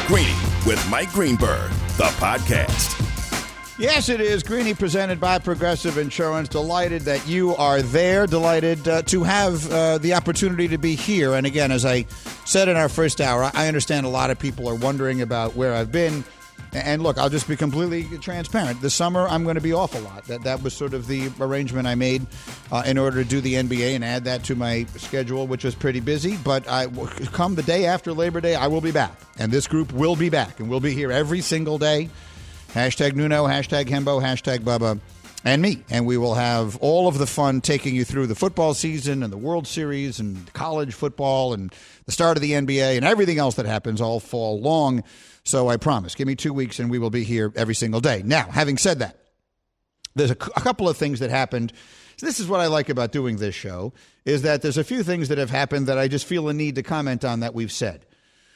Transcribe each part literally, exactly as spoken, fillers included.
Greeny with Mike Greenberg, the podcast. Yes, it is. Greeny presented by Progressive Insurance. Delighted that you are there. Delighted uh, to have uh, the opportunity to be here. And again, as I said in our first hour, I understand a lot of people are wondering about where I've been. And look, I'll just be completely transparent. This summer, I'm going to be off a lot. That that was sort of the arrangement I made uh, in order to do the N B A and add that to my schedule, which was pretty busy. But I, come the day after Labor Day, I will be back. And this group will be back. And we'll be here every single day. Hashtag Nuno, hashtag Hembo, hashtag Bubba, and me. And we will have all of the fun taking you through the football season and the World Series and college football and the start of the N B A and everything else that happens all fall long. So I promise, give me two weeks and we will be here every single day. Now, having said that, there's a, a couple of things that happened. So this is what I like about doing this show, is that there's a few things that have happened that I just feel a need to comment on that we've said.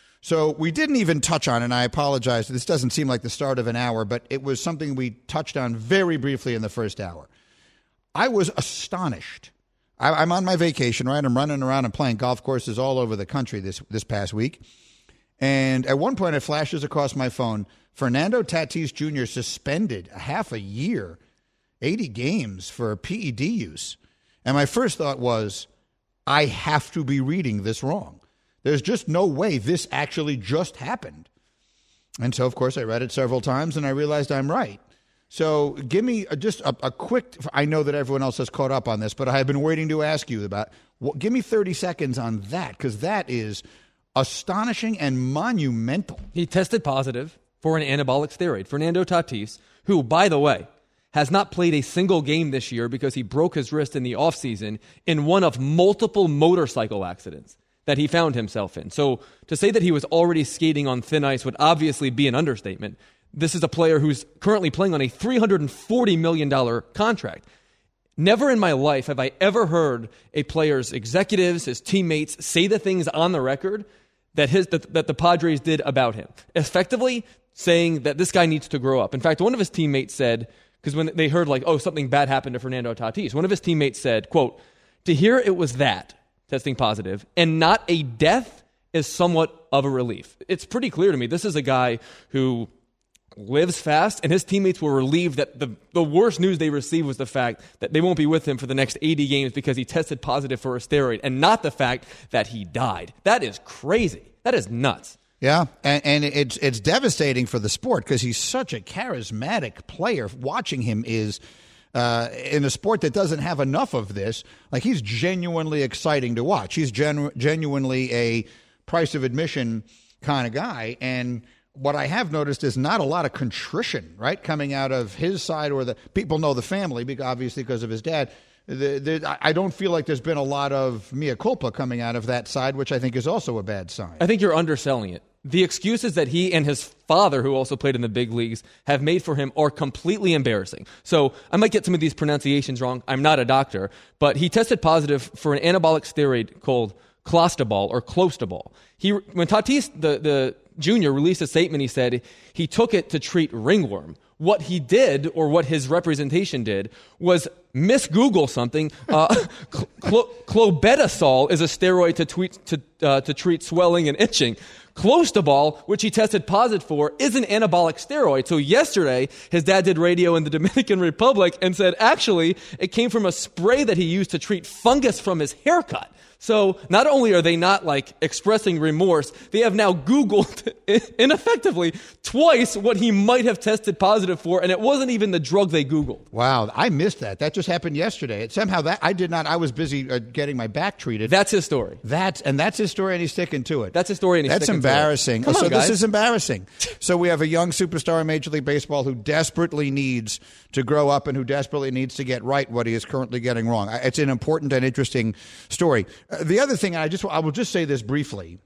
So we didn't even touch on, and I apologize, this doesn't seem like the start of an hour, but it was something we touched on very briefly in the first hour. I was astonished. I, I'm on my vacation, right? I'm running around and playing golf courses all over the country this, this past week. And at one point, it flashes across my phone, Fernando Tatis Junior suspended a half a year, eighty games for P E D use. And my first thought was, I have to be reading this wrong. There's just no way this actually just happened. And so, of course, I read it several times, and I realized I'm right. So give me a, just a, a quick, I know that everyone else has caught up on this, but I have been waiting to ask you about, well, give me thirty seconds on that, because that is astonishing and monumental. He tested positive for an anabolic steroid. Fernando Tatis, who, by the way, has not played a single game this year because he broke his wrist in the offseason in one of multiple motorcycle accidents that he found himself in. So to say that he was already skating on thin ice would obviously be an understatement. This is a player who's currently playing on a three hundred forty million dollars contract. Never in my life have I ever heard a player's executives, his teammates, say the things on the record that his that, that the Padres did about him, effectively saying that this guy needs to grow up. In fact, one of his teammates said, because when they heard like, oh, something bad happened to Fernando Tatis, one of his teammates said, quote, to hear it was that, testing positive, and not a death is somewhat of a relief. It's pretty clear to me this is a guy who lives fast, and his teammates were relieved that the, the worst news they received was the fact that they won't be with him for the next eighty games because he tested positive for a steroid, and not the fact that he died. That is crazy. That is nuts. Yeah, and, and it's it's devastating for the sport because he's such a charismatic player. Watching him is, uh, in a sport that doesn't have enough of this, like he's genuinely exciting to watch. He's genu- genuinely a price of admission kind of guy, and what I have noticed is not a lot of contrition, right, coming out of his side, or the people know the family, because obviously because of his dad. The, the, I don't feel like there's been a lot of mea culpa coming out of that side, which I think is also a bad sign. I think you're underselling it. The excuses that he and his father, who also played in the big leagues, have made for him are completely embarrassing. So I might get some of these pronunciations wrong. I'm not a doctor, but he tested positive for an anabolic steroid called Clostebol or Clostebol. He, when Tatis, the, the Junior, released a statement, he said he took it to treat ringworm. What he did, or what his representation did, was mis-Google something. Uh, cl- clobetasol is a steroid to, tweet, to, uh, to treat swelling and itching. Clostebol, which he tested positive for, is an anabolic steroid. So yesterday, his dad did radio in the Dominican Republic and said, actually, it came from a spray that he used to treat fungus from his haircut. So not only are they not like expressing remorse, they have now Googled ineffectively twice what he might have tested positive for, and it wasn't even the drug they Googled. Wow, I missed that. That just happened yesterday. It, somehow that I did not. I was busy uh, getting my back treated. That's his story. That's and that's his story, and he's sticking to it. That's his story, and he's that's sticking embarrassing. to it. Come so on, guys. This is embarrassing. So we have a young superstar in Major League Baseball who desperately needs to grow up and who desperately needs to get right what he is currently getting wrong. It's an important and interesting story. Uh, the other thing, I just I will just say this briefly.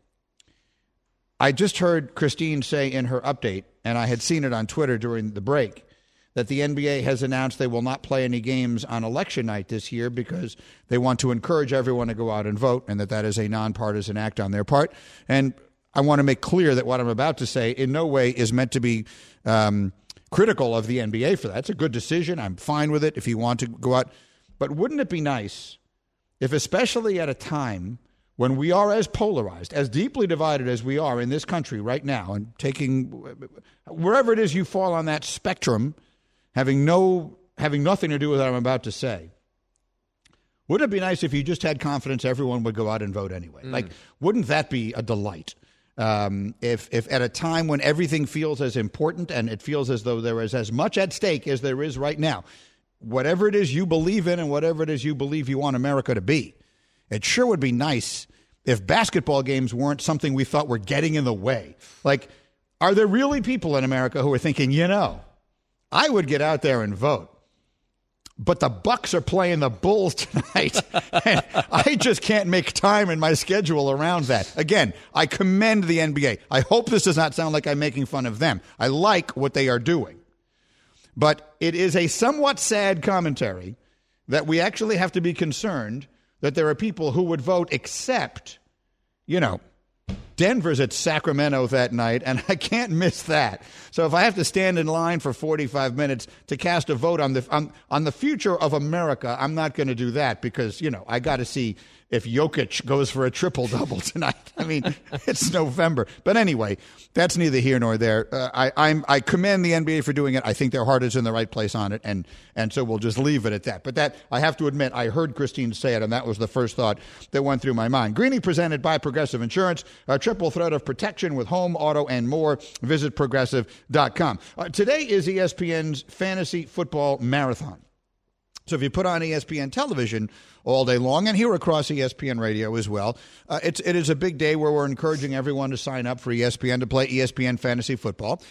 I just heard Christine say in her update, and I had seen it on Twitter during the break, that the N B A has announced they will not play any games on election night this year because they want to encourage everyone to go out and vote, and that that is a nonpartisan act on their part. And I want to make clear that what I'm about to say in no way is meant to be um, critical of the N B A for that. It's a good decision. I'm fine with it if you want to go out. But wouldn't it be nice if, especially at a time when we are as polarized, as deeply divided as we are in this country right now, and taking wherever it is you fall on that spectrum, having no having nothing to do with what I'm about to say, wouldn't it be nice if you just had confidence everyone would go out and vote anyway? Mm. Like, wouldn't that be a delight? Um, if, if at a time when everything feels as important and it feels as though there is as much at stake as there is right now, whatever it is you believe in and whatever it is you believe you want America to be, it sure would be nice if basketball games weren't something we thought were getting in the way. Like, are there really people in America who are thinking, you know, I would get out there and vote, but the Bucks are playing the Bulls tonight, and I just can't make time in my schedule around that. Again, I commend the N B A. I hope this does not sound like I'm making fun of them. I like what they are doing. But it is a somewhat sad commentary that we actually have to be concerned that there are people who would vote except, you know, Denver's at Sacramento that night, and I can't miss that. So if I have to stand in line for forty-five minutes to cast a vote on the on, on the future of America, I'm not going to do that because, you know, I got to see if Jokic goes for a triple-double tonight. I mean, it's November. But anyway, that's neither here nor there. Uh, I I'm, I commend the N B A for doing it. I think their heart is in the right place on it, and and so we'll just leave it at that. But that, I have to admit, I heard Christine say it, and that was the first thought that went through my mind. Greeny presented by Progressive Insurance, a triple threat of protection with home, auto, and more. Visit Progressive dot com. Uh, today is E S P N's Fantasy Football Marathon. So if you put on E S P N television all day long, and here across E S P N radio as well, uh, it's, it is a big day where we're encouraging everyone to sign up for E S P N to play E S P N Fantasy Football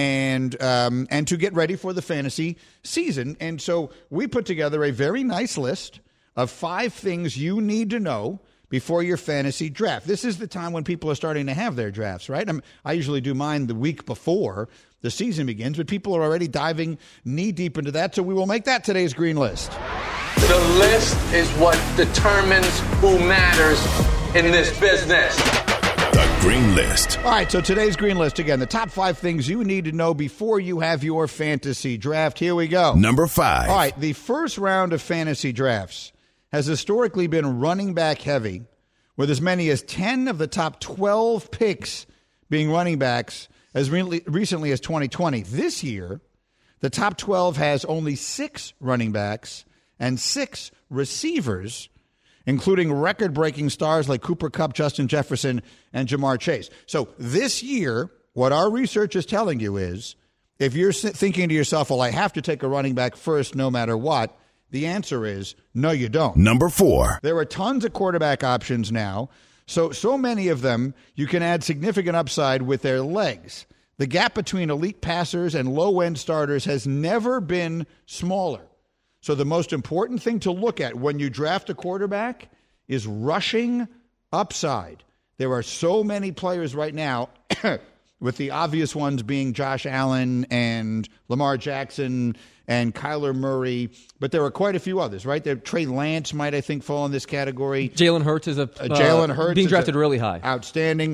and um, and to get ready for the fantasy season. And so we put together a very nice list of five things you need to know before your fantasy draft. This is the time when people are starting to have their drafts, right? I'm, I usually do mine the week before the season begins, but people are already diving knee-deep into that, so we will make that today's Green List. The list is what determines who matters in this business. The Green List. All right, so today's Green List, again, the top five things you need to know before you have your fantasy draft. Here we go. Number five. All right, the first round of fantasy drafts has historically been running back heavy, with as many as ten of the top twelve picks being running backs as re- recently as twenty twenty. This year, the top twelve has only six running backs and six receivers, including record-breaking stars like Cooper Kupp, Justin Jefferson, and Jamar Chase. So this year, what our research is telling you is, if you're thinking to yourself, well, I have to take a running back first no matter what, the answer is no, you don't. Number four. There are tons of quarterback options now. So, so many of them, you can add significant upside with their legs. The gap between elite passers and low-end starters has never been smaller. So the most important thing to look at when you draft a quarterback is rushing upside. There are so many players right now, with the obvious ones being Josh Allen and Lamar Jackson and Kyler Murray, but there are quite a few others, right? There, Trey Lance might, I think, fall in this category. Jalen Hurts is a uh, Jalen Hurts being drafted a, really high. Outstanding.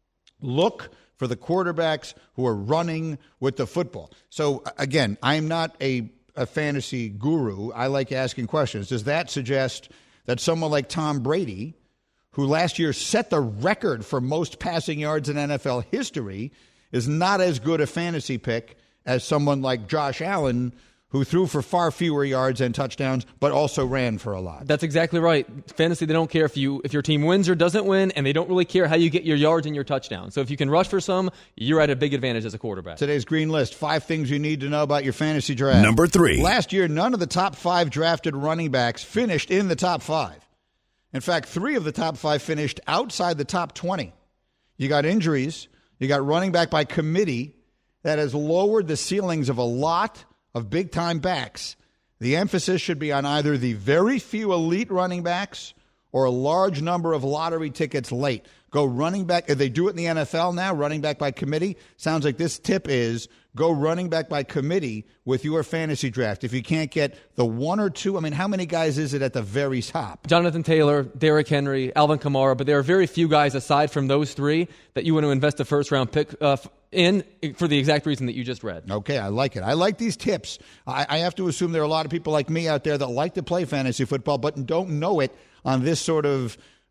Look for the quarterbacks who are running with the football. So, again, I'm not a, a fantasy guru. I like asking questions. Does that suggest that someone like Tom Brady, who last year set the record for most passing yards in N F L history, is not as good a fantasy pick as someone like Josh Allen, who threw for far fewer yards and touchdowns, but also ran for a lot? That's exactly right. Fantasy, they don't care if you if your team wins or doesn't win, and they don't really care how you get your yards and your touchdowns. So if you can rush for some, you're at a big advantage as a quarterback. Today's Green List, five things you need to know about your fantasy draft. Number three. Last year, none of the top five drafted running backs finished in the top five. In fact, three of the top five finished outside the top twenty. You got injuries. You got running back by committee that has lowered the ceilings of a lot of big-time backs. The emphasis should be on either the very few elite running backs or a large number of lottery tickets late. Go running back. If they do it in the N F L now, running back by committee, sounds like this tip is go running back by committee with your fantasy draft. If you can't get the one or two, I mean, how many guys is it at the very top? Jonathan Taylor, Derrick Henry, Alvin Kamara, but there are very few guys aside from those three that you want to invest a first-round pick uh, in for the exact reason that you just read. Okay, I like it. I like these tips. I, I have to assume there are a lot of people like me out there that like to play fantasy football but don't know it on this sort of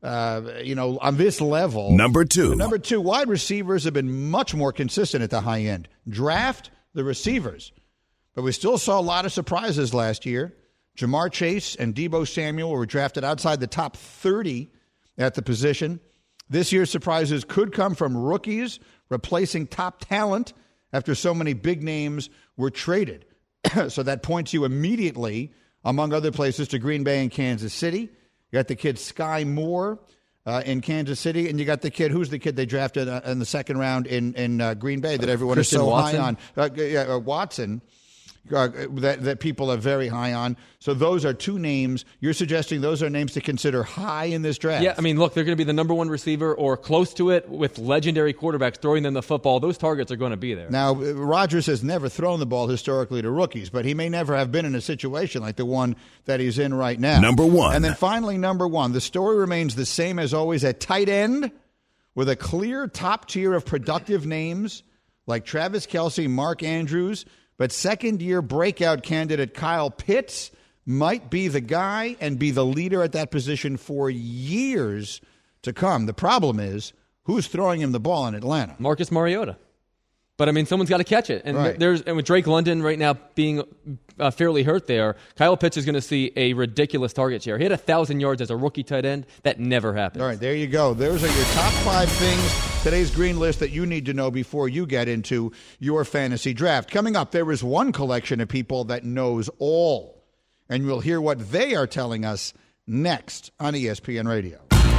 uh, you know, on this level. Number two. Number two, wide receivers have been much more consistent at the high end. Draft the receivers. But we still saw a lot of surprises last year. Jamar Chase and Deebo Samuel were drafted outside the top thirty at the position. This year's surprises could come from rookies replacing top talent after so many big names were traded. So that points you immediately, among other places, to Green Bay and Kansas City. You got the kid Sky Moore uh, in Kansas City, and you got the kid, who's the kid they drafted uh, in the second round in, in uh, Green Bay that everyone Christian is so Watson? high on? Uh, yeah, uh, Watson. Uh, that, that people are very high on. So those are two names. You're suggesting those are names to consider high in this draft? Yeah, I mean, look, they're going to be the number one receiver or close to it with legendary quarterbacks throwing them the football. Those targets are going to be there. Now, Rodgers has never thrown the ball historically to rookies, but he may never have been in a situation like the one that he's in right now. Number one. And then finally, number one, the story remains the same as always at tight end with a clear top tier of productive names like Travis Kelce, Mark Andrews, but second-year breakout candidate Kyle Pitts might be the guy and be the leader at that position for years to come. The problem is, who's throwing him the ball in Atlanta? Marcus Mariota. But, I mean, someone's got to catch it. And Right. there's and with Drake London right now being uh, fairly hurt there, Kyle Pitts is going to see a ridiculous target share. He had one thousand yards as a rookie tight end. That never happened. All right, there you go. Those are your top five things, today's green list that you need to know before you get into your fantasy draft. Coming up, there is one collection of people that knows all, and we'll hear what they are telling us next on E S P N Radio.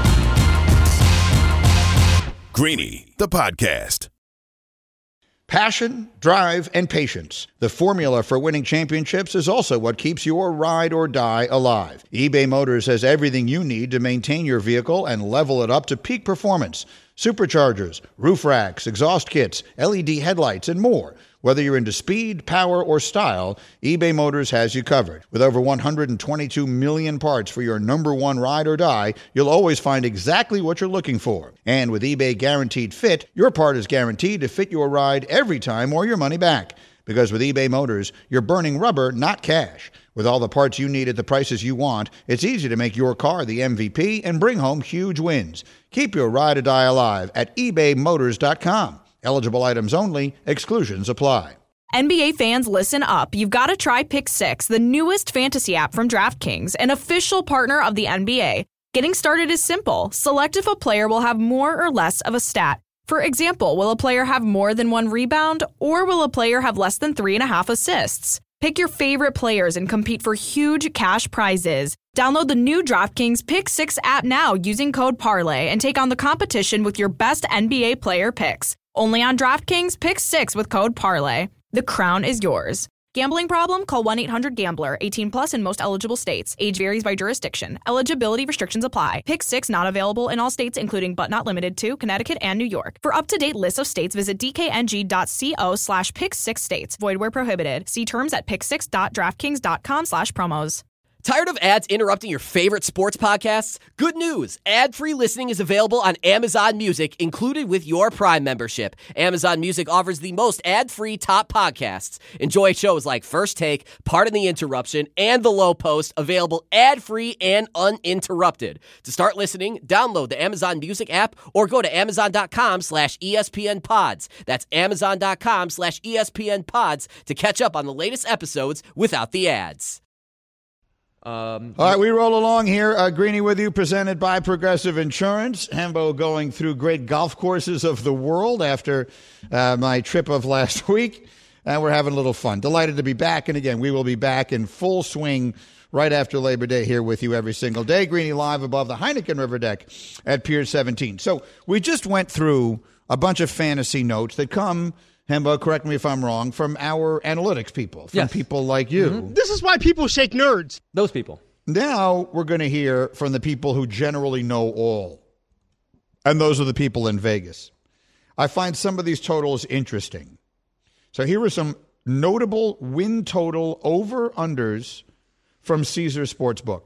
Greeny, the podcast. Passion, drive, and patience. The formula for winning championships is also what keeps your ride or die alive. eBay Motors has everything you need to maintain your vehicle and level it up to peak performance. Superchargers, roof racks, exhaust kits, L E D headlights, and more. Whether you're into speed, power, or style, eBay Motors has you covered. With over one hundred twenty-two million parts for your number one ride or die, you'll always find exactly what you're looking for. And with eBay Guaranteed Fit, your part is guaranteed to fit your ride every time or your money back. Because with eBay Motors, you're burning rubber, not cash. With all the parts you need at the prices you want, it's easy to make your car the M V P and bring home huge wins. Keep your ride or die alive at ebay motors dot com. Eligible items only. Exclusions apply. N B A fans, listen up. You've got to try Pick Six, the newest fantasy app from DraftKings, an official partner of the N B A. Getting started is simple. Select if a player will have more or less of a stat. For example, will a player have more than one rebound, or will a player have less than three and a half assists? Pick your favorite players and compete for huge cash prizes. Download the new DraftKings Pick Six app now using code Parlay and take on the competition with your best N B A player picks. Only on DraftKings Pick Six with code Parlay. The crown is yours. Gambling problem? Call one eight hundred gambler. eighteen plus in most eligible states. Age varies by jurisdiction. Eligibility restrictions apply. Pick Six not available in all states, including but not limited to Connecticut and New York. For up-to-date list of states, visit dkng.co slash pick six states. Void where prohibited. See terms at pick six dot draftkings dot com slash promos. Tired of ads interrupting your favorite sports podcasts? Good news! Ad-free listening is available on Amazon Music, included with your Prime membership. Amazon Music offers the most ad-free top podcasts. Enjoy shows like First Take, Pardon the Interruption, and The Low Post, available ad-free and uninterrupted. To start listening, download the Amazon Music app or go to amazon.com slash ESPN pods. That's amazon.com slash ESPN pods to catch up on the latest episodes without the ads. Um, All right, we roll along here. Uh, Greeny with you, presented by Progressive Insurance. Hembo going through great golf courses of the world after uh, my trip of last week. And we're having a little fun. Delighted to be back. And again, we will be back in full swing right after Labor Day here with you every single day. Greeny live above the Heineken River deck at Pier seventeen. So we just went through a bunch of fantasy notes that come, Hembo, correct me if I'm wrong, from our analytics people, from Yes. people like you. Mm-hmm. This is why people shake nerds. those people. Now we're going to hear from the people who generally know all. And those are the people in Vegas. I find some of these totals interesting. So here are some notable win total over-unders from Caesar Sportsbook.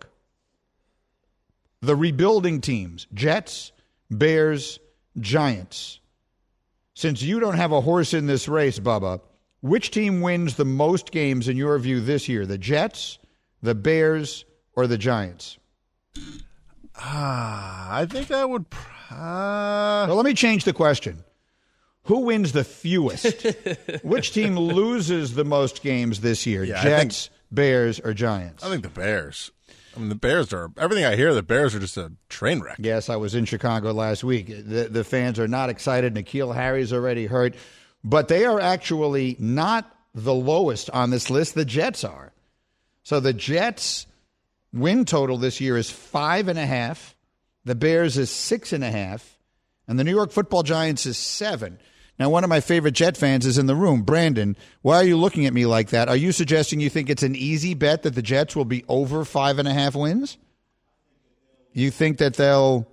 The rebuilding teams, Jets, Bears, Giants. Since you don't have a horse in this race, Bubba, which team wins the most games in your view this year? The Jets, the Bears, or the Giants? Ah, I think I would. Uh... Well, let me change the question. Who wins the fewest? Which team loses the most games this year? Yeah, Jets, think, Bears, or Giants? I think the Bears. I mean, the Bears are, everything I hear, the Bears are just a train wreck. Yes, I was in Chicago last week. The, the fans are not excited. N'Keal Harry's already hurt. But they are actually not the lowest on this list. The Jets are. So the Jets' win total this year is five and a half. The Bears is six and a half. And the New York Football Giants is seven. Now, one of my favorite Jet fans is in the room. Brandon, why are you looking at me like that? Are you suggesting you think it's an easy bet that the Jets will be over five and a half wins? You think that they'll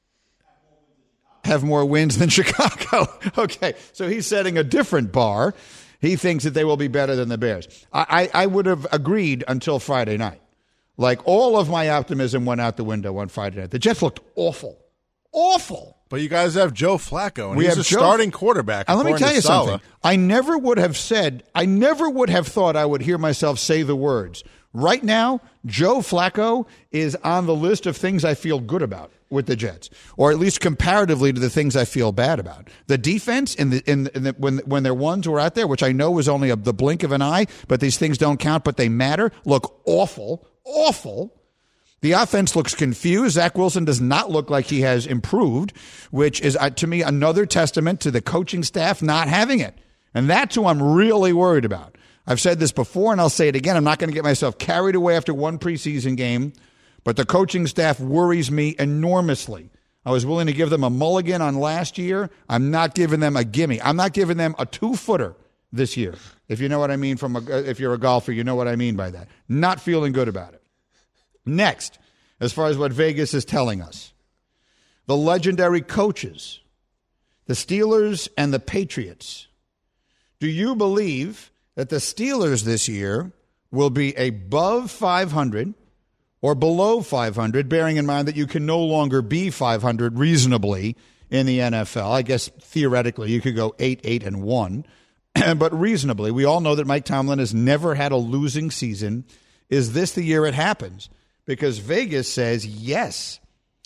have more wins than Chicago? Okay, so he's setting a different bar. He thinks that they will be better than the Bears. I, I, I would have agreed until Friday night. Like, all of my optimism went out the window on Friday night. The Jets looked awful. Awful. But you guys have Joe Flacco, and we he's have a Joe, starting quarterback. And let me tell you Saleh. something. I never would have said, I never would have thought I would hear myself say the words. Right now, Joe Flacco is on the list of things I feel good about with the Jets, or at least comparatively to the things I feel bad about. The defense, in the, in, in the, when when their ones were out there, which I know was only a, the blink of an eye, but these things don't count, but they matter, look awful, awful. The offense looks confused. Zach Wilson does not look like he has improved, which is, uh, to me, another testament to the coaching staff not having it. And that's who I'm really worried about. I've said this before, and I'll say it again. I'm not going to get myself carried away after one preseason game, but the coaching staff worries me enormously. I was willing to give them a mulligan on last year. I'm not giving them a gimme. I'm not giving them a two-footer this year. If you know what I mean, from a, if you're a golfer, you know what I mean by that. Not feeling good about it. Next, as far as what Vegas is telling us, the legendary coaches, the Steelers and the Patriots. Do you believe that the Steelers this year will be above five hundred or below five hundred, bearing in mind that you can no longer be five hundred reasonably in the N F L? I guess theoretically you could go eight, eight, and one, but reasonably, we all know that Mike Tomlin has never had a losing season. Is this the year it happens? Because Vegas says yes.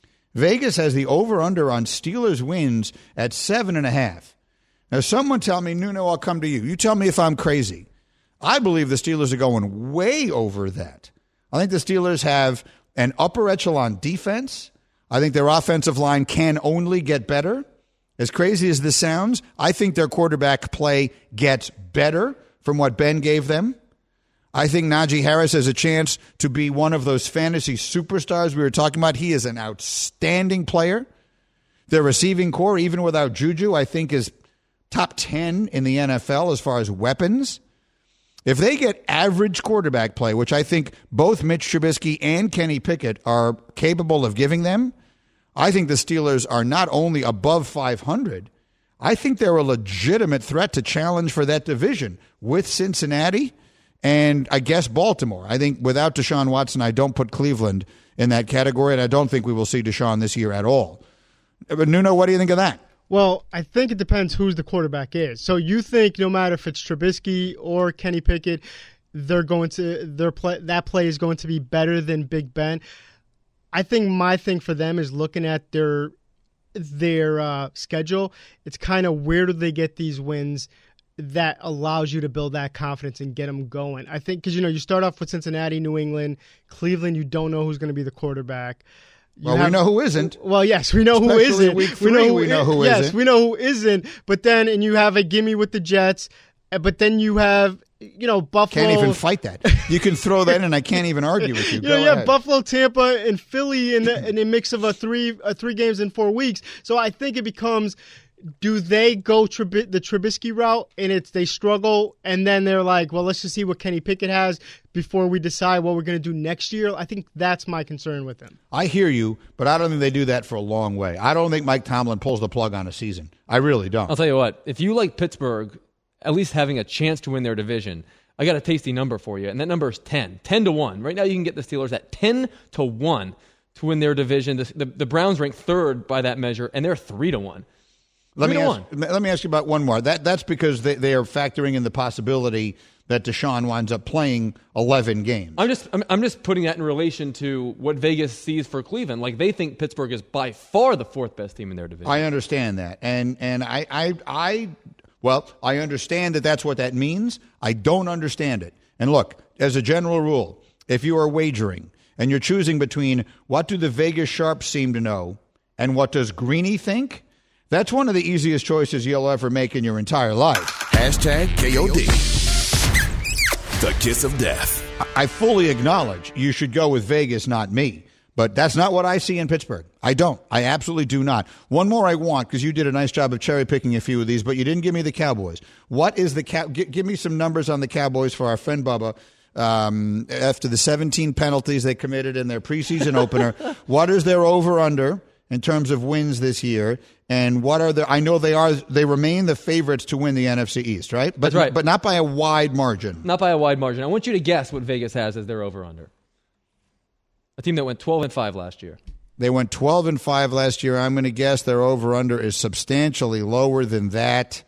Vegas has the over-under on Steelers wins at seven and a half. Now, someone tell me, Nuno, I'll come to you. You tell me if I'm crazy. I believe the Steelers are going way over that. I think the Steelers have an upper echelon defense. I think their offensive line can only get better. As crazy as this sounds, I think their quarterback play gets better from what Ben gave them. I think Najee Harris has a chance to be one of those fantasy superstars we were talking about. He is an outstanding player. Their receiving core, even without Juju, I think is top ten in the N F L as far as weapons. If they get average quarterback play, which I think both Mitch Trubisky and Kenny Pickett are capable of giving them, I think the Steelers are not only above five hundred, I think they're a legitimate threat to challenge for that division with Cincinnati and I guess Baltimore. I think without Deshaun Watson, I don't put Cleveland in that category, and I don't think we will see Deshaun this year at all. But Nuno, what do you think of that? Well, I think it depends who's the quarterback is. So you think no matter if it's Trubisky or Kenny Pickett, they're going to their play that play is going to be better than Big Ben. I think my thing for them is looking at their their uh, schedule. It's kind of where do they get these wins that allows you to build that confidence and get them going. I think because, you know, you start off with Cincinnati, New England, Cleveland, you don't know who's going to be the quarterback. You well, have, we know who isn't. Well, yes, we know Especially who isn't. Week three, we know who, we know who yes, isn't. we know who isn't. But then, and you have a gimme with the Jets, but then you have, you know, Buffalo. Can't even fight that. You can throw that in, and I can't even argue with you. you Go know, you have ahead. Buffalo, Tampa, and Philly in, the, in a mix of a three uh, three games in four weeks. So I think it becomes, do they go Trub- the Trubisky route, and it's they struggle, and then they're like, well, let's just see what Kenny Pickett has before we decide what we're going to do next year? I think that's my concern with him. I hear you, but I don't think they do that for a long way. I don't think Mike Tomlin pulls the plug on a season. I really don't. I'll tell you what, if you like Pittsburgh, at least having a chance to win their division, I got a tasty number for you, and that number is ten. ten to one. Right now you can get the Steelers at ten to one to win their division. The, the, the Browns rank third by that measure, and they're three to one. Let me, three to ask, one. let me ask you about one more. That That's because they, they are factoring in the possibility that Deshaun winds up playing eleven games. I'm just I'm, I'm just putting that in relation to what Vegas sees for Cleveland. Like, they think Pittsburgh is by far the fourth best team in their division. I understand that. And and I I I well, I understand that that's what that means. I don't understand it. And look, as a general rule, if you are wagering and you're choosing between what do the Vegas Sharps seem to know and what does Greeny think, that's one of the easiest choices you'll ever make in your entire life. Hashtag K O D. The kiss of death. I fully acknowledge you should go with Vegas, not me. But that's not what I see in Pittsburgh. I don't. I absolutely do not. One more I want, because you did a nice job of cherry-picking a few of these, but you didn't give me the Cowboys. What is the Cow- G- Give me some numbers on the Cowboys for our friend Bubba. Um, after the seventeen penalties they committed in their preseason opener, what is their over-under in terms of wins this year? And what are the? I know they are. They remain the favorites to win the N F C East, right? But, That's right. But not by a wide margin. Not by a wide margin. I want you to guess what Vegas has as their over-under. A team that went twelve and five last year. They went twelve and five last year. I'm going to guess their over-under is substantially lower than that.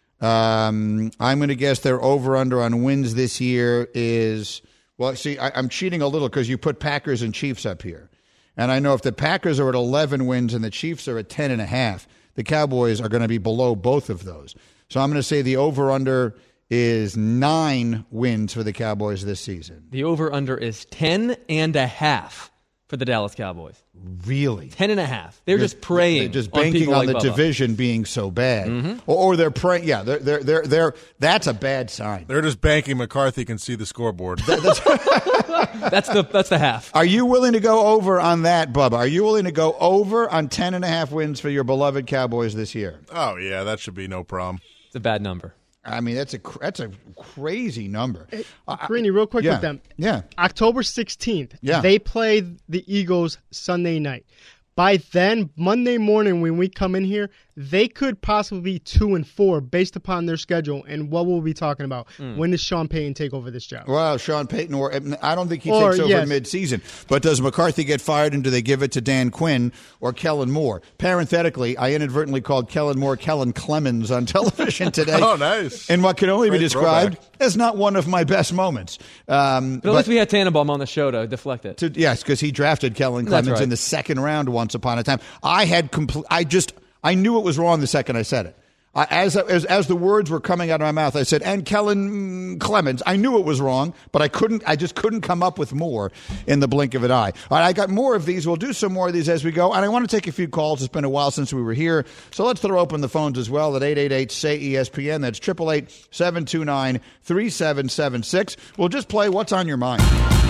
Um, I'm going to guess their over-under on wins this year is, well, see, I, I'm cheating a little because you put Packers and Chiefs up here. And I know if the Packers are at eleven wins and the Chiefs are at ten and a half, the Cowboys are going to be below both of those. So I'm going to say the over-under is nine wins for the Cowboys this season. The over-under is ten and a half for the Dallas Cowboys. Really? Ten and a half. They're just, just praying. They're just on banking people on like the Bubba. division being so bad, Mm-hmm. or, or they're praying. Yeah, they're they're they're they're. That's a bad sign. They're just banking McCarthy can see the scoreboard. That's the that's the half. Are you willing to go over on that, Bubba? Are you willing to go over on ten and a half wins for your beloved Cowboys this year? Oh yeah, that should be no problem. It's a bad number. I mean, that's a that's a crazy number. Hey, Greeny, real quick yeah, with them. Yeah. October sixteenth, yeah. they play the Eagles Sunday night. By then, Monday morning when we come in here, they could possibly be two and four based upon their schedule. And what we'll be talking about. Mm. When does Sean Payton take over this job? Well, Sean Payton, or I don't think he or, takes over yes. mid-season. But does McCarthy get fired, and do they give it to Dan Quinn or Kellen Moore? Parenthetically, I inadvertently called Kellen Moore Kellen Clemens on television today. Oh, nice. In what can only Great be described throwback. as not one of my best moments. Um, but at but, least we had Tannenbaum on the show to deflect it. To, yes, because he drafted Kellen Clemens right. in the second round once upon a time. I had complete. I just. I knew it was wrong the second I said it. I, as, as as the words were coming out of my mouth, I said, and Kellen Clemens. I knew it was wrong, but I couldn't. I just couldn't come up with more in the blink of an eye. All right, I got more of these. We'll do some more of these as we go, and I want to take a few calls. It's been a while since we were here, so let's throw open the phones as well at eight eight eight, S A Y, E S P N. That's eight eight eight, seven two nine, three seven seven six. We'll just play What's on Your Mind.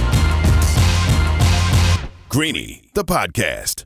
Greeny, the podcast.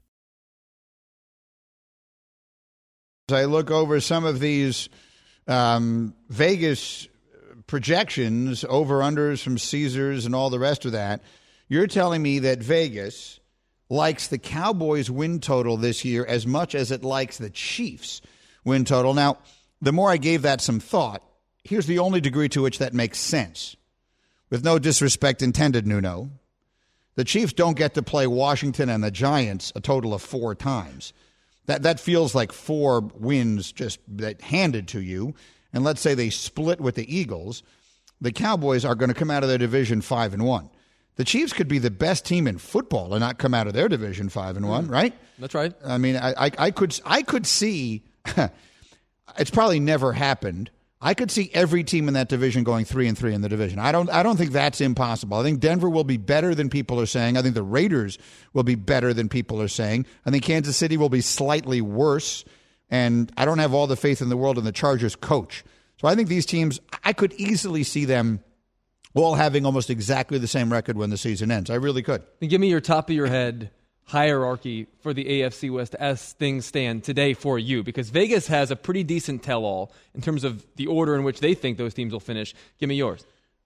As I look over some of these um, Vegas projections, over-unders from Caesars and all the rest of that, you're telling me that Vegas likes the Cowboys win total this year as much as it likes the Chiefs win total. Now, the more I gave that some thought, here's the only degree to which that makes sense. With no disrespect intended, Nuno, the Chiefs don't get to play Washington and the Giants a total of four times. That that feels like four wins just that handed to you. And let's say they split with the Eagles. The Cowboys are going to come out of their division five and one. The Chiefs could be the best team in football and not come out of their division five and one, right? That's right. I mean, I I, I could I could see. It's probably never happened. I could see every team in that division going three and three in the division. I don't. I don't think that's impossible. I think Denver will be better than people are saying. I think the Raiders will be better than people are saying. I think Kansas City will be slightly worse. And I don't have all the faith in the world in the Chargers coach. So I think these teams, I could easily see them all having almost exactly the same record when the season ends. I really could. And give me your top of your head hierarchy for the A F C West as things stand today for you, because Vegas has a pretty decent tell-all in terms of the order in which they think those teams will finish. Give me yours.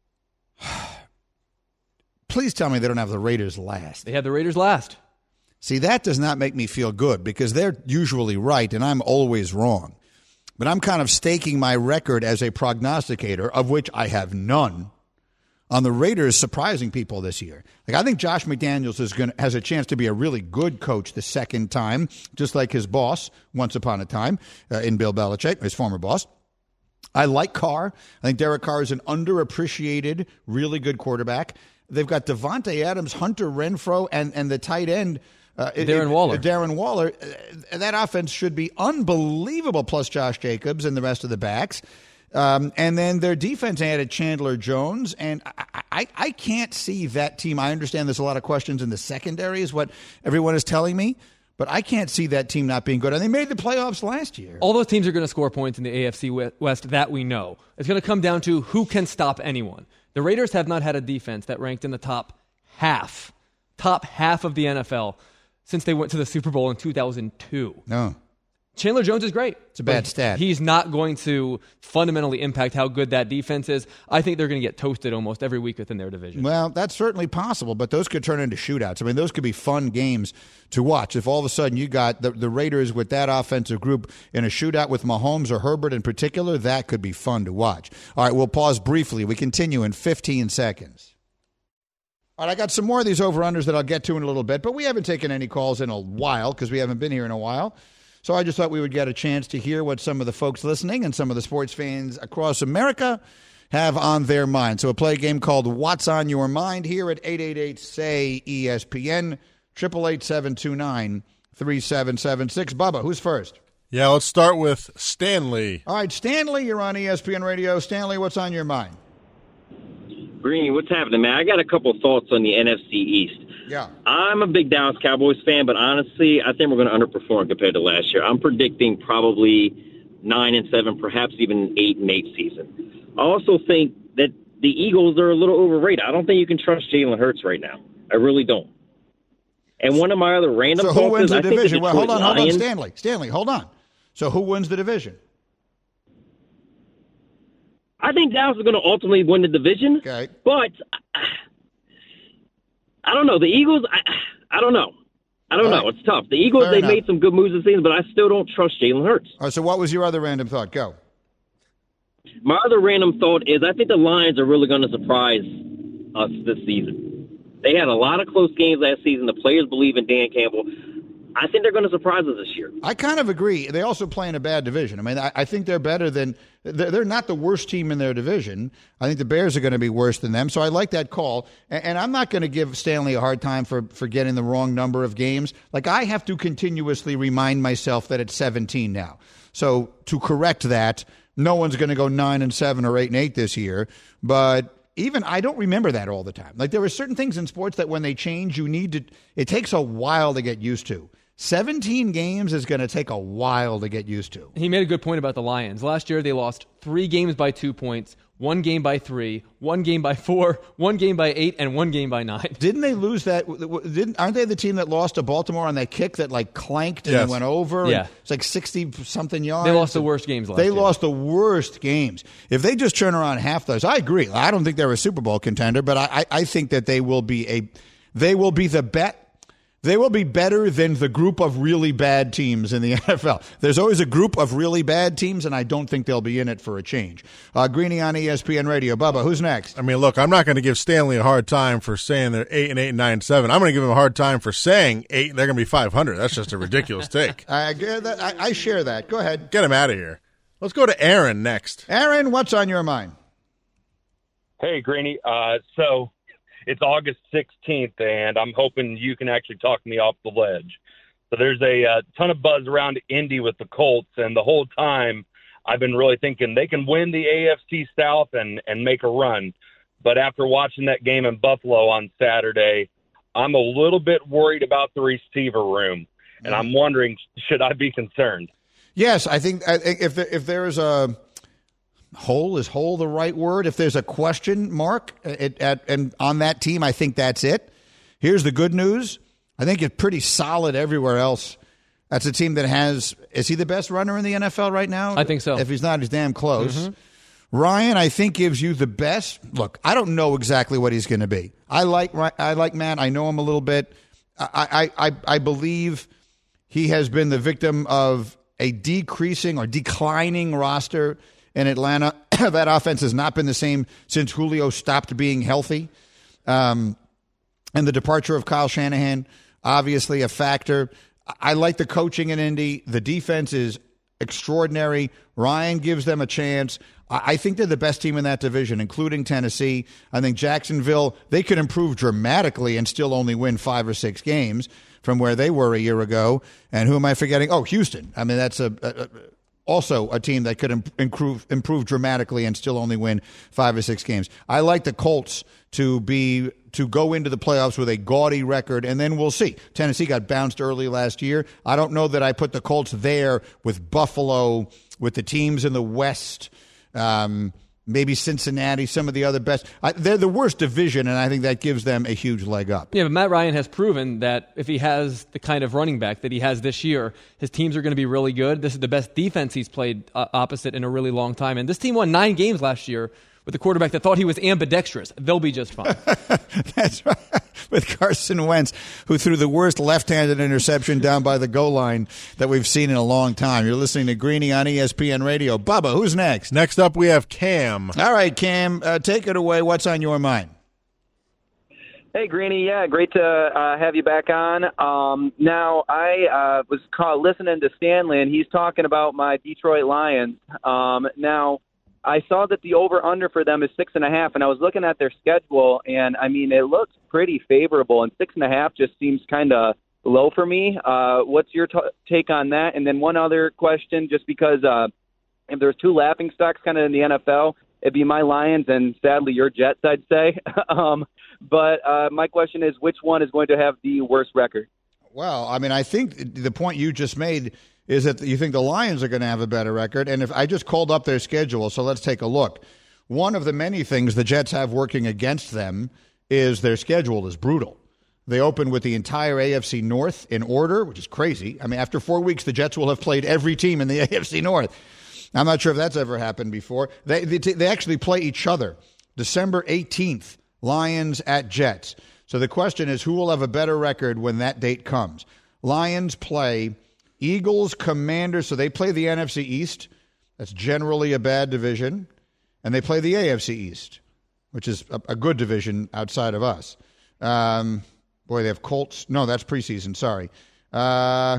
Please tell me they don't have the Raiders last. They have the Raiders last. See, that does not make me feel good because they're usually right and I'm always wrong. But I'm kind of staking my record as a prognosticator, of which I have none, on the Raiders surprising people this year. Like, I think Josh McDaniels is going has a chance to be a really good coach the second time, just like his boss once upon a time uh, in Bill Belichick, his former boss. I like Carr. I think Derek Carr is an underappreciated, really good quarterback. They've got Devontae Adams, Hunter Renfrow, and, and the tight end, uh, Darren it, Waller. Darren Waller. Uh, that offense should be unbelievable, plus Josh Jacobs and the rest of the backs. Um, and then their defense added Chandler Jones, and I, I, I can't see that team. I understand there's a lot of questions in the secondary is what everyone is telling me, but I can't see that team not being good. And they made the playoffs last year. All those teams are going to score points in the A F C West, that we know. It's going to come down to who can stop anyone. The Raiders have not had a defense that ranked in the top half, top half of the N F L since they went to the Super Bowl in two thousand two. No. Chandler Jones is great. It's a bad stat. He's not going to fundamentally impact how good that defense is. I think they're going to get toasted almost every week within their division. Well, that's certainly possible, but those could turn into shootouts. I mean, those could be fun games to watch. If all of a sudden you got the, the Raiders with that offensive group in a shootout with Mahomes or Herbert in particular, that could be fun to watch. All right, we'll pause briefly. We continue in fifteen seconds. All right, I got some more of these over-unders that I'll get to in a little bit, but we haven't taken any calls in a while because we haven't been here in a while. So I just thought we would get a chance to hear what some of the folks listening and some of the sports fans across America have on their mind. So we'll play a game called What's on Your Mind here at eight eight eight, S A Y, E S P N, eight eight eight, seven two nine, three seven seven six. Bubba, who's first? Yeah, let's start with Stanley. All right, Stanley, you're on E S P N Radio. Stanley, what's on your mind? Greeny, what's happening, man? I got a couple of thoughts on the N F C East. Yeah. I'm a big Dallas Cowboys fan, but honestly, I think we're going to underperform compared to last year. I'm predicting probably nine and seven, perhaps even eight and eight season. I also think that the Eagles are a little overrated. I don't think you can trust Jalen Hurts right now. I really don't. And one of my other random so thoughts who wins is, the I division? think the Well, hold on, hold on, Lions, Stanley. Stanley, hold on. So who wins the division? I think Dallas is going to ultimately win the division. Okay. But I don't know. The Eagles, I, I don't know. I don't All know. right. It's tough. The Eagles, Fair they enough. made some good moves this season, but I still don't trust Jalen Hurts. All right, so what was your other random thought? Go. My other random thought is I think the Lions are really going to surprise us this season. They had a lot of close games last season. The players believe in Dan Campbell. I think they're going to surprise us this year. I kind of agree. They also play in a bad division. I mean, I, I think they're better than – they're not the worst team in their division. I think the Bears are going to be worse than them, so I like that call. And, and I'm not going to give Stanley a hard time for, for getting the wrong number of games. Like, I have to continuously remind myself that it's seventeen now. So to correct that, no one's going to go nine and seven or eight and eight this year. But even I don't remember that all the time. Like, there are certain things in sports that when they change, you need to – it takes a while to get used to. seventeen games is going to take a while to get used to. He made a good point about the Lions. Last year, they lost three games by two points, one game by three, one game by four, one game by eight, and one game by nine. Didn't they lose that? Didn't, aren't they the team that lost to Baltimore on that kick that like clanked and Yes. went over? Yeah. It's like sixty-something yards. They lost the worst games last They year. lost the worst games. If they just turn around half those, I agree. I don't think they're a Super Bowl contender, but I, I, I think that they will be a, they will be the bet. They will be better than the group of really bad teams in the N F L. There's always a group of really bad teams, and I don't think they'll be in it for a change. Uh, Greeny on E S P N Radio. Bubba, who's next? I mean, look, I'm not going to give Stanley a hard time for saying they're eight and eight and nine and seven. I'm going to give him a hard time for saying eight and they're going to be five hundred. That's just a ridiculous take. I, I, I share that. Go ahead. Get him out of here. Let's go to Aaron next. Aaron, what's on your mind? Hey, Greeny. Uh, so it's August sixteenth, and I'm hoping you can actually talk me off the ledge. So there's a uh, ton of buzz around Indy with the Colts, and the whole time I've been really thinking they can win the A F C South and, and make a run. But after watching that game in Buffalo on Saturday, I'm a little bit worried about the receiver room, and I'm wondering, should I be concerned? Yes, I think if there, if there is a hole, is hole the right word? If there's a question mark at, at, and on that team, I think that's it. Here's the good news. I think it's pretty solid everywhere else. That's a team that has – is he the best runner in the N F L right now? I think so. If he's not, he's damn close. Mm-hmm. Ryan, I think, gives you the best. Look, I don't know exactly what he's going to be. I like I like Matt. I know him a little bit. I, I, I, I believe he has been the victim of a decreasing or declining roster in Atlanta. That offense has not been the same since Julio stopped being healthy. Um, and the departure of Kyle Shanahan, obviously a factor. I like the coaching in Indy. The defense is extraordinary. Ryan gives them a chance. I think they're the best team in that division, including Tennessee. I think Jacksonville, they could improve dramatically and still only win five or six games from where they were a year ago. And who am I forgetting? Oh, Houston. I mean, that's a, a also a team that could improve improve dramatically and still only win five or six games. I like the Colts to be to go into the playoffs with a gaudy record, and then we'll see. Tennessee got bounced early last year. I don't know that I put the Colts there with Buffalo, with the teams in the West. Um, maybe Cincinnati, some of the other best. I, they're the worst division, and I think that gives them a huge leg up. Yeah, but Matt Ryan has proven that if he has the kind of running back that he has this year, his teams are going to be really good. This is the best defense he's played uh, opposite in a really long time. And this team won nine games last year with a quarterback that thought he was ambidextrous. They'll be just fine. That's right. With Carson Wentz, who threw the worst left-handed interception down by the goal line that we've seen in a long time. You're listening to Greeny on E S P N Radio. Bubba, who's next? Next up, we have Cam. All right, Cam, uh, take it away. What's on your mind? Hey, Greeny. Yeah, great to uh, have you back on. Um, now, I uh, was caught listening to Stanley, and he's talking about my Detroit Lions. Um, now, I saw that the over-under for them is six and a half, and I was looking at their schedule, and, I mean, it looks pretty favorable, and six and a half just seems kind of low for me. Uh, what's your t- take on that? And then one other question, just because uh, if there's two laughing stocks kind of in the N F L, it'd be my Lions and, sadly, your Jets, I'd say. um, but uh, my question is, which one is going to have the worst record? Well, I mean, I think the point you just made is that you think the Lions are going to have a better record. And if I just called up their schedule, so let's take a look. One of the many things the Jets have working against them is their schedule is brutal. They open with the entire A F C North in order, which is crazy. I mean, after four weeks, the Jets will have played every team in the A F C North. I'm not sure if that's ever happened before. They, they, they actually play each other. December eighteenth, Lions at Jets. So the question is, who will have a better record when that date comes? Lions play Eagles, Commanders, so they play the N F C East. That's generally a bad division. And they play the A F C East, which is a, a good division outside of us. Um, boy, they have Colts. No, that's preseason. Sorry. Uh,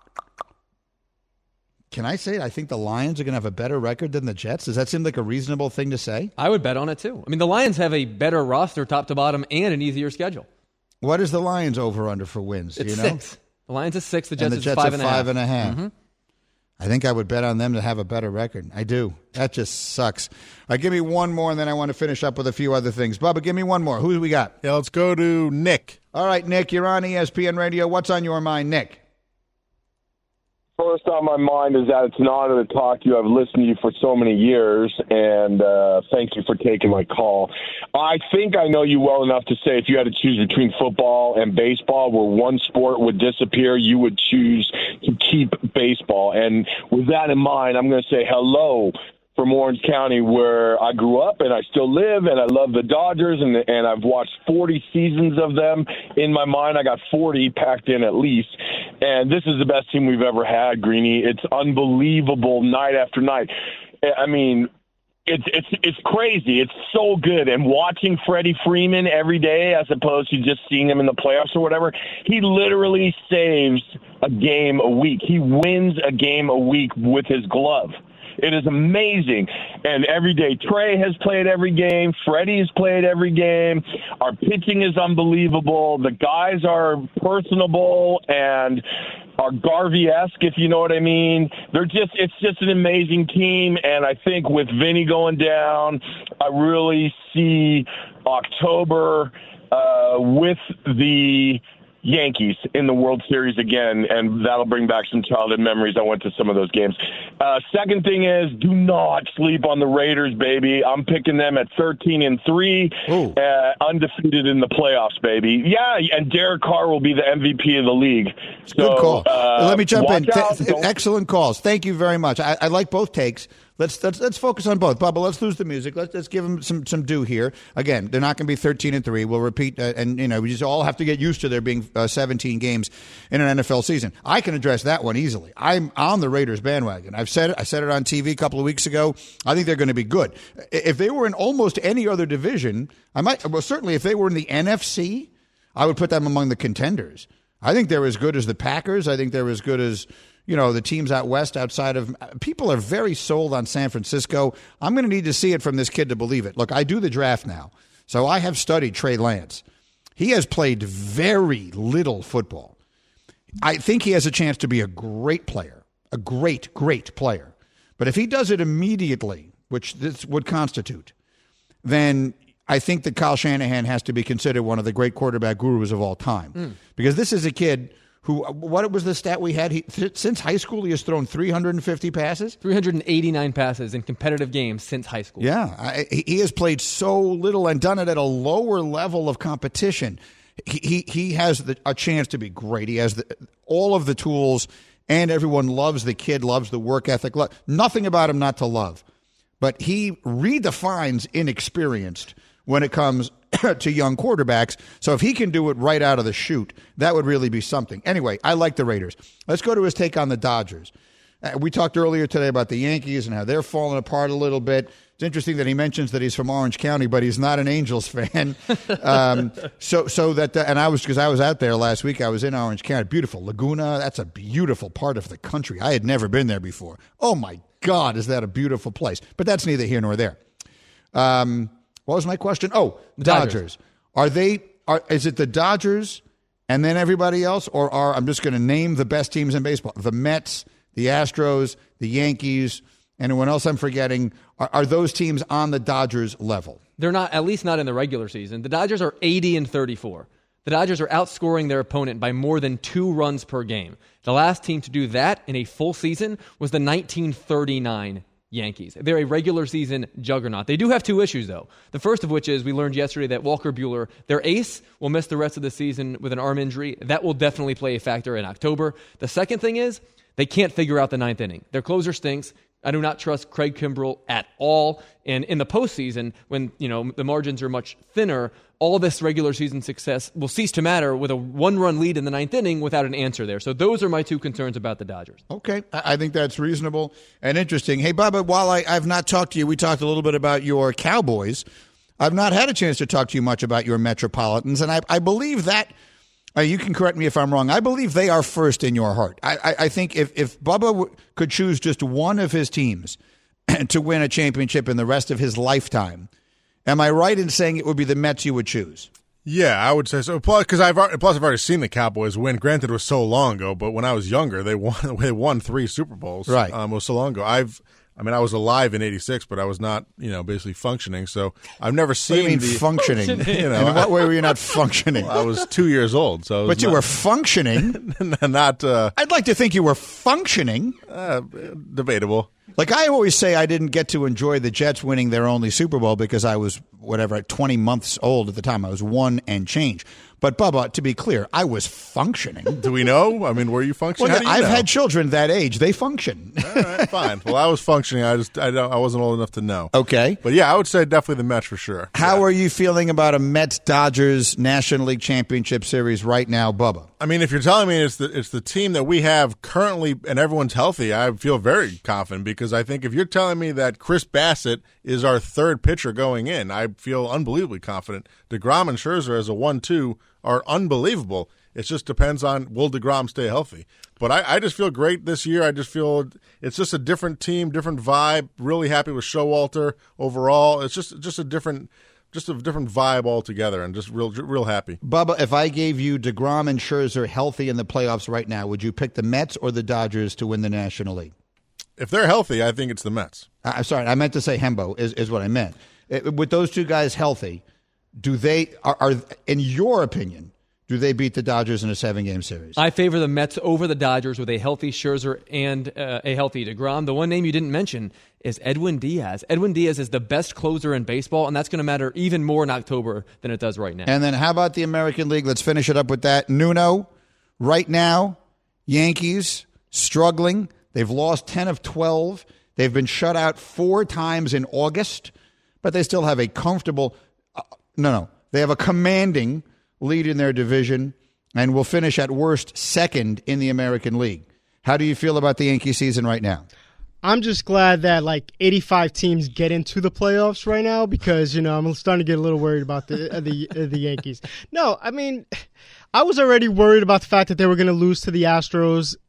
can I say I think the Lions are going to have a better record than the Jets? Does that seem like a reasonable thing to say? I would bet on it, too. I mean, the Lions have a better roster top to bottom and an easier schedule. What is the Lions over-under for wins? It's Do you know? six. The Lions is six. The Jets, and the is Jets five, are and, a five half. and a half. Mm-hmm. I think I would bet on them to have a better record. I do. That just sucks. All right, give me one more, and then I want to finish up with a few other things. Bubba, give me one more. Who do we got? Yeah, let's go to Nick. All right, Nick, you're on E S P N Radio. What's on your mind, Nick? First on my mind is that it's an honor to talk to you. I've listened to you for so many years, and uh, thank you for taking my call. I think I know you well enough to say if you had to choose between football and baseball, where one sport would disappear, you would choose to keep baseball. And with that in mind, I'm going to say hello from Orange County, where I grew up and I still live, and I love the Dodgers, and and I've watched forty seasons of them. In my mind, I got forty packed in at least, and this is the best team we've ever had, Greeny. It's unbelievable night after night. I mean, it's it's it's crazy. It's so good. And watching Freddie Freeman every day as opposed to just seeing him in the playoffs or whatever, he literally saves a game a week. He wins a game a week with his glove. It is amazing. And every day, Trey has played every game. Freddie has played every game. Our pitching is unbelievable. The guys are personable and are Garvey-esque, if you know what I mean. They're just, it's just an amazing team. And I think with Vinny going down, I really see October uh, with the Yankees in the World Series again, and that'll bring back some childhood memories. I went to some of those games. Uh, second thing is, do not sleep on the Raiders, baby. I'm picking them at thirteen and three, uh, undefeated in the playoffs, baby. Yeah, and Derek Carr will be the M V P of the league. So, Good call. Uh, Let me jump in. out, Th- excellent calls. Thank you very much. I, I like both takes. Let's, let's let's focus on both. Bubba, let's lose the music. Let's let's give them some some due here. Again, they're not going to be thirteen and three. We'll repeat, uh, and you know we just all have to get used to there being uh, seventeen games in an N F L season. I can address that one easily. I'm on the Raiders bandwagon. I've said it. I said it on T V a couple of weeks ago. I think they're going to be good. If they were in almost any other division, I might. Well, certainly if they were in the N F C, I would put them among the contenders. I think they're as good as the Packers. I think they're as good as, you know, the teams out west outside of – people are very sold on San Francisco. I'm going to need to see it from this kid to believe it. Look, I do the draft now, so I have studied Trey Lance. He has played very little football. I think he has a chance to be a great player, a great, great player. But if he does it immediately, which this would constitute, then I think that Kyle Shanahan has to be considered one of the great quarterback gurus of all time. Mm. Because this is a kid who, what was the stat we had? He, since high school, he has thrown three hundred fifty passes? three hundred eighty-nine passes in competitive games since high school. Yeah, I, he has played so little and done it at a lower level of competition. He he, he has the, a chance to be great. He has the, all of the tools. And everyone loves the kid, loves the work ethic. Nothing about him not to love. But he redefines inexperienced when it comes to young quarterbacks. So if he can do it right out of the chute, that would really be something. Anyway, I like the Raiders. Let's go to his take on the Dodgers. Uh, we talked earlier today about the Yankees and how they're falling apart a little bit. It's interesting that he mentions that he's from Orange County, but he's not an Angels fan. um, so, so that, uh, and I was, because I was out there last week, I was in Orange County. Beautiful. Laguna, that's a beautiful part of the country. I had never been there before. Oh, my God, is that a beautiful place? But that's neither here nor there. Um, what was my question? Oh, the Dodgers. Dodgers. Are they, are, is it the Dodgers and then everybody else? Or are, I'm just going to name the best teams in baseball, the Mets, the Astros, the Yankees, anyone else I'm forgetting? Are, are those teams on the Dodgers level? They're not, at least not in the regular season. The Dodgers are eighty and thirty-four. The Dodgers are outscoring their opponent by more than two runs per game. The last team to do that in a full season was the nineteen thirty-nine Yankees. They're a regular season juggernaut. They do have two issues, though. The first of which is we learned yesterday that Walker Buehler, their ace, will miss the rest of the season with an arm injury. That will definitely play a factor in October. The second thing is they can't figure out the ninth inning. Their closer stinks. I do not trust Craig Kimbrell at all. And in the postseason, when you know the margins are much thinner, all this regular season success will cease to matter with a one-run lead in the ninth inning without an answer there. So those are my two concerns about the Dodgers. Okay, I think that's reasonable and interesting. Hey, Bubba, while I, I've not talked to you, we talked a little bit about your Cowboys. I've not had a chance to talk to you much about your Metropolitans, and I, I believe that, uh, you can correct me if I'm wrong, I believe they are first in your heart. I, I, I think if, if Bubba w- could choose just one of his teams to win a championship in the rest of his lifetime, am I right in saying it would be the Mets you would choose? Yeah, I would say so. Plus, because I've plus I've already seen the Cowboys win. Granted, it was so long ago, but when I was younger, they won. They won three Super Bowls. Right, um, it was so long ago. I've, I mean, I was alive in eighty-six, but I was not, you know, basically functioning. So I've never seen what do you mean the functioning. You know, in what way were you not functioning? Well, I was two years old, so. But you not, were functioning. Not. Uh, I'd like to think you were functioning. Uh, debatable. Like I always say, I didn't get to enjoy the Jets winning their only Super Bowl because I was, whatever, twenty months old at the time. I was one and change. But, Bubba, to be clear, I was functioning. Do we know? I mean, were you functioning? Well, How do you I've know? had children that age. They function. All right, fine. Well, I was functioning. I just I, don't, I wasn't old enough to know. Okay. But, yeah, I would say definitely the Mets for sure. How yeah. are you feeling about a Mets-Dodgers National League Championship Series right now, Bubba? I mean, if you're telling me it's the it's the team that we have currently and everyone's healthy, I feel very confident because I think if you're telling me that Chris Bassett is our third pitcher going in, I feel unbelievably confident. DeGrom and Scherzer as a one two are unbelievable. It just depends on will DeGrom stay healthy. But I, I just feel great this year. I just feel it's just a different team, different vibe. Really happy with Showalter overall. It's just just a different just a different vibe altogether, and just real real happy. Bubba, if I gave you DeGrom and Scherzer healthy in the playoffs right now, would you pick the Mets or the Dodgers to win the National League? If they're healthy, I think it's the Mets. I'm sorry, I meant to say Hembo is, is what I meant. It, with those two guys healthy, do they are, are in your opinion? Do they beat the Dodgers in a seven-game series? I favor the Mets over the Dodgers with a healthy Scherzer and uh, a healthy DeGrom. The one name you didn't mention is Edwin Diaz. Edwin Diaz is the best closer in baseball, and that's going to matter even more in October than it does right now. And then how about the American League? Let's finish it up with that. Nuno, right now, Yankees struggling. They've lost ten of twelve. They've been shut out four times in August, but they still have a comfortable uh, – no, no. They have a commanding – lead in their division, and will finish at worst second in the American League. How do you feel about the Yankee season right now? I'm just glad that like eighty-five teams get into the playoffs right now because, you know, I'm starting to get a little worried about the uh, the uh, the Yankees. No, I mean, I was already worried about the fact that they were going to lose to the Astros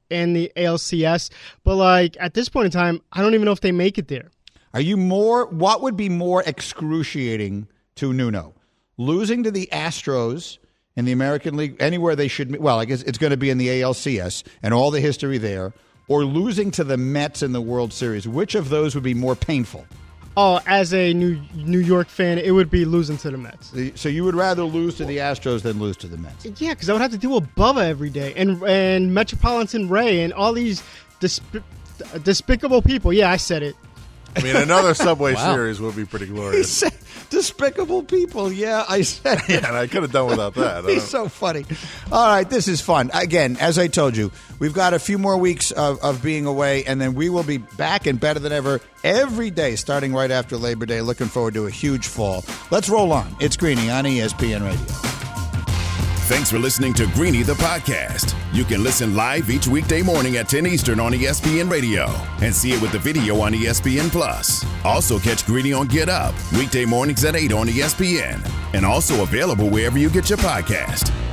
in the A L C S. But, like, at this point in time, I don't even know if they make it there. Are you more, what would be more excruciating to Nuno? Losing to the Astros in the American League, anywhere they should, well, I guess it's going to be in the A L C S and all the history there, or losing to the Mets in the World Series? Which of those would be more painful? Oh, as a New New York fan, it would be losing to the Mets. So you would rather lose to the Astros than lose to the Mets? Yeah, because I would have to deal with Bubba every day and and Metropolitan Ray and all these desp- despicable people. Yeah, I said it. I mean, another Subway Wow. series would be pretty glorious. Despicable people. Yeah, I said it. Yeah, and I could have done without that. I He's don't- so funny. All right, this is fun. Again, as I told you, we've got a few more weeks of, of being away, and then we will be back and better than ever every day, starting right after Labor Day. Looking forward to a huge fall. Let's roll on. It's Greeny on E S P N Radio. Thanks for listening to Greeny the podcast. You can listen live each weekday morning at ten Eastern on E S P N Radio and see it with the video on E S P N Plus. Also catch Greeny on Get Up weekday mornings at eight on E S P N and also available wherever you get your podcast.